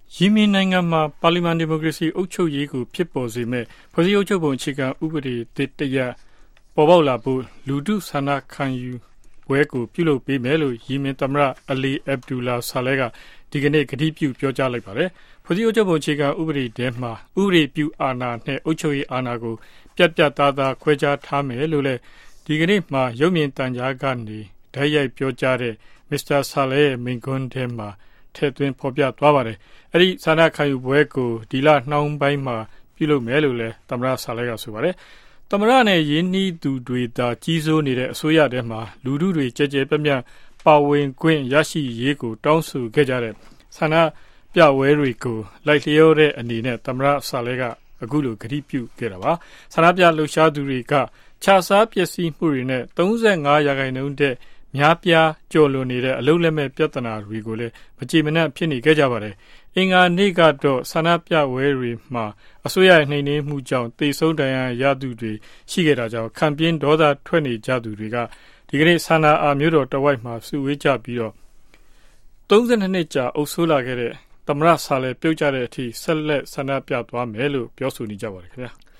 ယီမင်နိုင်ငံမှာပါလီမန်ဒီမိုကရေစီအုပ်ချုပ်ရေးကိုဖြစ်ပေါ်စေမဲ့ဖွဲ့စည်းအုပ်ချုပ်ပုံအခြေခံဥပဒေတရပ်ပေါ်ပေါက်လာဖို့လူထုဆန္ဒခံယူပွဲကိုပြုလုပ်ပေးမယ်လို့ယီမင်သမ္မတအလီအဗ်ဒူလာဆာလဲကဒီကနေ့ကတိပြုပြောကြားလိုက်ပါတယ်။ဖွဲ့စည်းအုပ်ချုပ်ပုံအခြေခံဥပဒေထဲမှာဥပဒေပြုအာဏာနဲ့အုပ်ချုပ်ရေးအာဏာကိုပြတ်သားသားခွဲခြားထားမယ်လို့လည်းဒီကနေ့မှာရုပ်မြင်သံကြားကနေဓာတ်ရိုက်ပြောကြားတဲ့မစ္စတာဆာလဲရဲ့မိန့်ခွန်းထဲမှာထည့်သွင်းဖော်ပြသွားပါတယ်။အဲဒီဆန္ဒခံယူပွဲကိုဒီလနှောင်းပိုင်းမှာပြုလုပ်မယ်လို့လည်းသမ္မတဆာလဲကဆိုပါတယ်။သမ္မတနဲ့ရင်းနှီးသူတွေသာကြီးစိုးနေတဲ့အစိုးရထဲမှာလူထုတွေကြဲကြဲပြန့်ပြန့်ပါဝင်ခွင့်ရရှိရေးကိုတောင်းဆိုခဲ့ကြတဲ့ဆန္ဒပြပွဲတွေကိုလိုက်လျောတဲ့အနေနဲ့သမ္မတဆာလဲကအခုလိုကတိပြုခဲ့တာပါ။ဆန္ဒပြလှုပ်ရှားသူတွေကခြစားပျက်စီးမှုတွေနဲ့35%တဲ့များပြားကျော်လွန်နေတဲ့အလုံးလက်မဲ့ပြဿနာတွေကိုလည်းမကြေမနက်ဖြစ်နေခဲ့ကြပါတယ်။အင်္ဂါနေ့ကတော့ဆန္ဒပြပွဲတွေမှာအစိုးရနှိမ်နင်းမှုကြောင့်သေဆုံးဒဏ်ရာရသူတွေရှိခဲ့တာကြောင့်ခံပြင်းဒေါသထွက်နေကြသူတွေကဒီကနေ့ဆန္ဒအာမျိုးတော်တဝိုက်မှာစုဝေးကြပြီးတော့32နှစ်ကြာအုပ်ဆိုးလာခဲ့တဲ့သမ္မတဆာလဲပြုတ်ကြတဲ့အထိဆက်လက်ဆန္ဒပြသွားမယ်လို့ပြောဆိုနေကြပါတယ်ခင်ဗျာ။